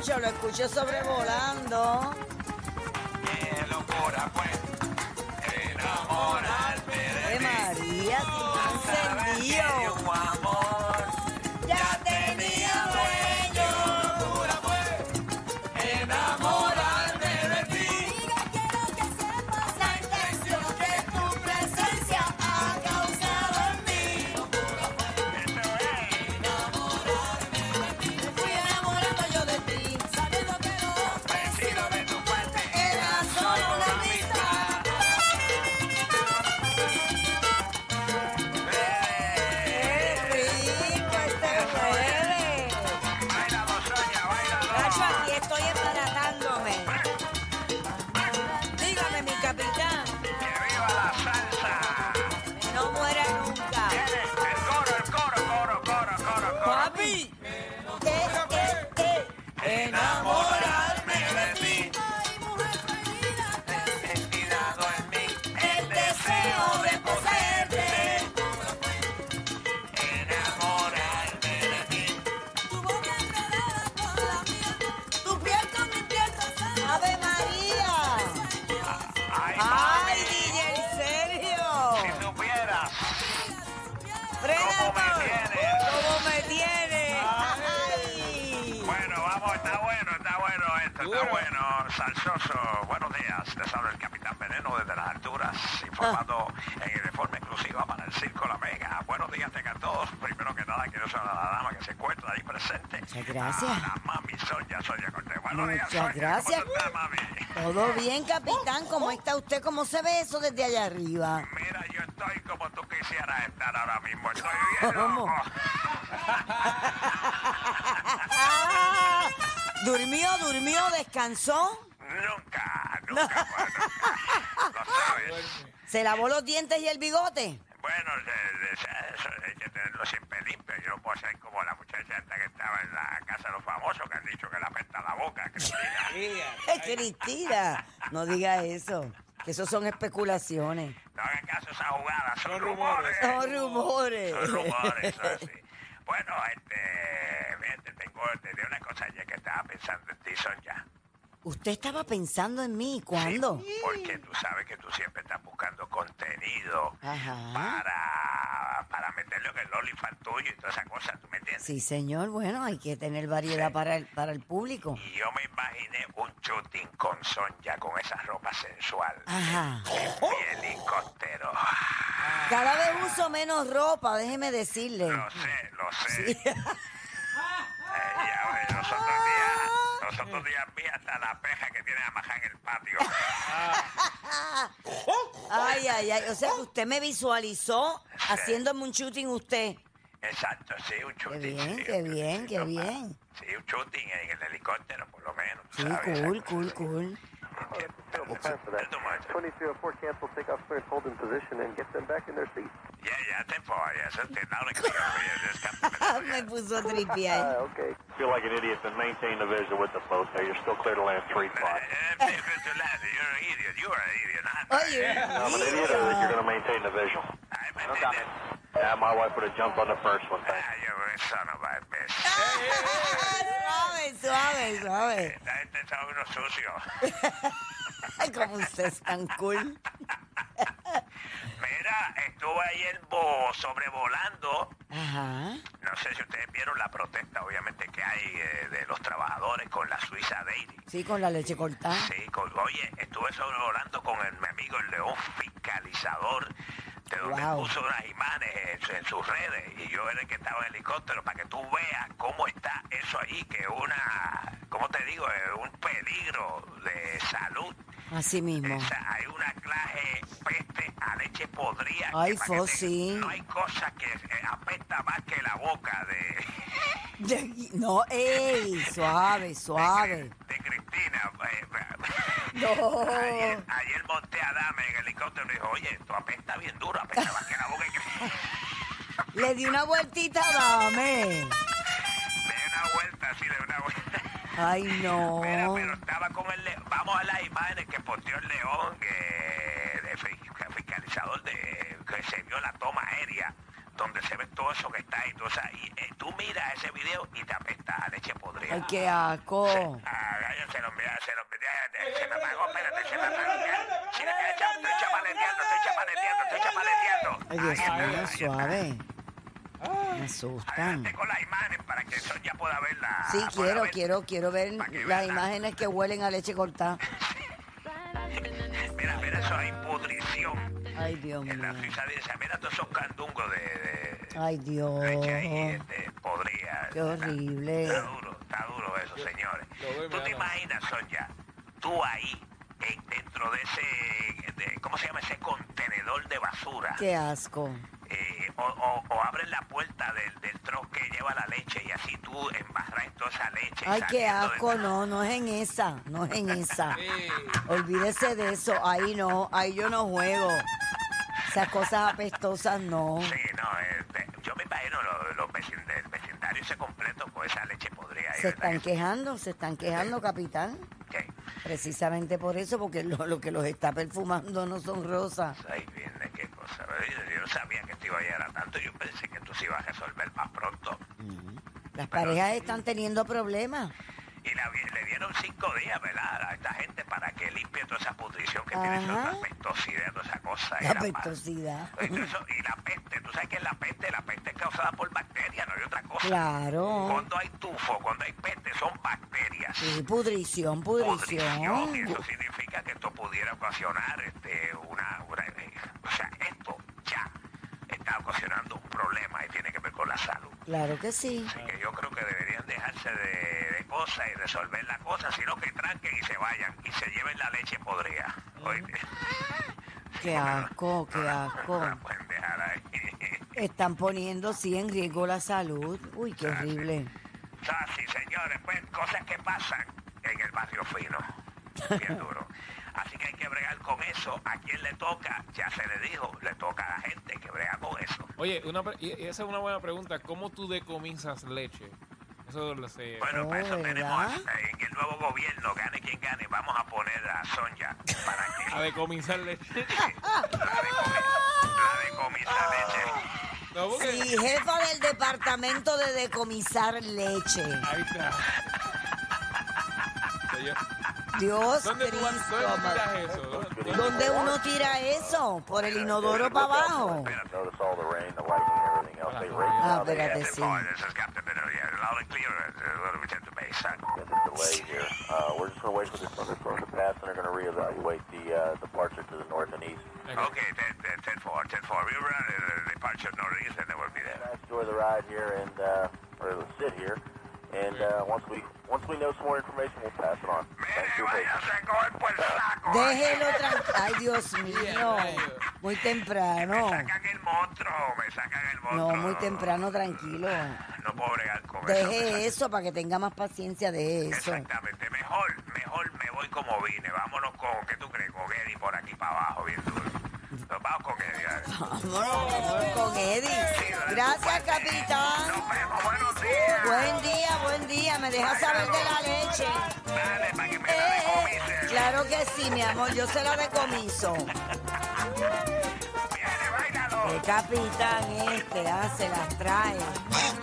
lo escucho sobrevolando. Qué locura, pues, enamorarme de ti. María, si Saber que de encendido. un amor ya tenía dueño. Qué locura, pues, enamorarme de ti. Quiero que sepas la intención que tu presencia ha causado en mí. Me fui enamorando yo de ti. Sabiendo que lo Ofrecido de tu parte era solo una amistad. ¡Qué rico este jueves! Bailalo, Sonia, bailalo. Nacho, aquí estoy embaratándome. Dígame, mi capitán, Que viva la salsa. que no muera nunca. Viene el coro. Papi, Enamorarme de ti. Ay, mujer prohibida, Destinado en mí el deseo de poseerte. enamorarme de ti. Tu boca enredada con la mía, tu piel con mi piel rozada. ¡Ave María! Ay, ¡Ay, mami, DJ Sergio! si supieras ¡Frena cómo me todo! tienes. ¿Cómo me tiene? ¡Ay! Bueno, vamos, está bueno esto, está bueno, salsoso. Buenos días, les habla el Capitán Veneno desde las alturas, informando en de forma exclusiva para el Circo La Mega. Buenos días tengan todos. Primero que nada, quiero saludar a la dama que se encuentra ahí presente. Muchas gracias. A la mami Sonia Cortés. Buenos días, Muchas Sonia. gracias. ¿Cómo tú estás, mami? ¿Todo bien, capitán? ¿Cómo está usted? ¿Cómo se ve eso desde allá arriba? Mira, yo estoy como tú quisieras estar ahora mismo. Estoy bien ¿Cómo? loco. ¿Durmió? ¿Descansó? Nunca, bueno, nunca. Lo sabes. ¿Se lavó los dientes y el bigote? Bueno, eso hay que tenerlo siempre limpio. Yo no puedo ser como la muchacha esta que estaba en la casa de los famosos que han dicho que le apesta la boca, Cristina. Cristina, no diga eso, que eso son especulaciones. No hagan caso a esas jugadas, son rumores. Son rumores. Son rumores, eso sí. Bueno, fíjate, tenía una cosa ya que estaba pensando en ti, Sonia. ¿Usted estaba pensando en mí? ¿Cuándo? Sí, porque tú sabes que tú siempre estás buscando contenido Ajá. para meterlo en el OnlyFans tuyo y todas esas cosas, ¿tú me entiendes? Sí, señor. Bueno, hay que tener variedad para el público. Y yo me imaginé un shooting con Sonia con esa ropa sensual. Ajá. Mi helicóptero. Cada vez uso menos ropa, déjeme decirle. Lo sé. Sí. Ya ves, los otros días vi hasta la peja que tiene amajada en el patio. Ay. O sea que usted me visualizó haciéndome un shooting usted. Exacto, sí, un Qué shooting. bien, sí, qué un bien, shooting, qué ¿no? bien. Sí, un shooting en el helicóptero, por lo menos. Sí, ¿sabes? cool. Available time for that. 2304 cancel takeoff clearance, hold in position and get them back in their seats. Ya te fue, eso te da una que Me puso a tripear. Okay. Feel like an idiot, then maintain the visual with the post there. You're still clear to land 3 o'clock. You're an idiot. You are an idiot. Oye, I'm an idiot, or you're going to maintain the visual. Yeah, my wife would have jumped on the first one. Thanks. Son of a bitch. suave. Esta gente son unos sucios. Ay, como usted es tan cool. Mira, estuve ayer sobrevolando. Ajá. No sé si ustedes vieron la protesta, obviamente, que hay de los trabajadores con la Suiza Daily. Sí, con la leche cortada. Sí, oye, estuve sobrevolando con mi amigo el León Fiscalizador, de donde Wow. puso unas imágenes en sus redes, y yo era el que estaba en helicóptero, para que tú veas cómo está eso allí, que es ¿cómo te digo? Es un peligro de salud. Así mismo. Hay una clase peste a leche podrida. Ay, que para que sí. no hay cosa que apesta más que la boca No, suave. de Cristina. No. Ayer monté a Dame en el helicóptero y dijo, oye, tu apesta bien duro, apesta más que la boca. Le di una vueltita, dame. Le di una vuelta, sí, le di una vuelta. Ay, no. Mira, pero estaba con el león. Vamos a las imágenes que posteó el León, de fiscalizador, que se vio la toma aérea donde se ve todo eso que está ahí. Tú miras ese video y te apesta a leche podrida. Ay, qué asco. Se me apagó, espérate, se me apagó. Estoy chapaleteando. Ay, Dios Ahí mío, está. suave. Me asustan. Adelante con las imágenes para que Sonia pueda verla. Sí, pueda ver. quiero ver Para que las vean. imágenes que huelen a leche cortada. Mira, eso hay pudrición. Ay, Dios En la mío. frisa dice, mira todos esos candungos de Ay, Dios. leche ahí, podría. Qué horrible. Está duro eso, señores. Lo veo y me ¿Tú da te la- imaginas, Sonia, tú ahí, dentro de ese, ¿cómo se llama? Ese contenedor de basura? Qué asco. O abres la puerta del truck que lleva la leche y así tú embarras toda esa leche. Ay, qué saliendo de- asco. No es en esa. No es en esa. Sí. Olvídese de eso. Ahí no. Ahí yo no juego. Esas cosas apestosas no. Sí, no, yo me imagino el vecindario ese completo con esa leche podrida ahí. Se ¿verdad? están quejando, capitán. ¿Qué? Precisamente por eso, porque lo que los está perfumando no son rosas. Ahí viene qué cosa. Yo no sabía que esto iba a llegar a tanto. Yo pensé que esto se iba a resolver más pronto. Las parejas están teniendo problemas. Y le dieron 5 días, ¿verdad? A esta gente para que limpie toda esa pudrición que tiene, toda Ajá. esa pestosidad, toda esa cosa. La pestosidad. Y la peste, tú sabes que la peste es causada por bacterias, no hay otra cosa. Claro. Cuando hay tufo, cuando hay peste, son bacterias. Sí, pudrición. Y eso significa que esto pudiera ocasionar o sea, esto ya está ocasionando un problema y tiene que ver con la salud. Claro que sí. Así que yo creo que deberían dejarse de cosas y resolver la cosa, sino que tranquen y se vayan y se lleven la leche podrida. Oíste. Qué asco, qué asco. No la pueden dejar ahí. Están poniendo, sí, en riesgo la salud. Uy, qué horrible. Sí, señores, pues cosas que pasan en el barrio fino. Bien duro. Así que hay que bregar con eso. ¿A quién le toca? Ya se le dijo, le toca a la gente que brega con eso. Oye, y esa es una buena pregunta. ¿Cómo tú decomisas leche? Eso lo sé. Bueno, para eso ¿verdad? tenemos en el nuevo gobierno, gane quien gane, vamos a poner a Sonia para que A decomisar leche. la decomisa leche. No, porque... Sí, jefa del departamento de decomisar leche. Ahí está. Oye, Dios ¿Dónde tú vas- Cristo. dónde tú tiras eso? ¿Dónde uno tira eso? ¿Por el inodoro para abajo? Notice all the rain, the lightning, everything else. They right Ah, now they have espérate, sí. This is Captain Benavides. Loud and clear. What do we tend to base? a delay here. We're just going to wait for this thunderstorm to pass, and they're going to reevaluate the departure to the north and east. Okay, 10-4. We run the departure northeast and then we'll be there. Enjoy the ride here and or sit here, and once we know some more information, we'll pass it on. Thanks for Mire, your patience. váyase a coger por saco. Déjelo tranquilo. Ay, Dios mío. Muy temprano. Me sacan el monstruo. No, muy temprano, tranquilo. No puedo bregar con eso. Deje eso para que tenga más paciencia de eso. Exactamente. Mejor me voy como vine. Vámonos con, ¿qué tú crees? Con Eddie por aquí para abajo, bien duro. Nos vamos con Eddie. dale. Vámonos con Eddie. Gracias, capitán. Nos vemos, buenos días. Buen día. Me deja saber de la leche. Dale, para que me la decomise. Claro que sí, mi amor. Yo se la decomiso. Viene, bailalo. El capitán se las trae.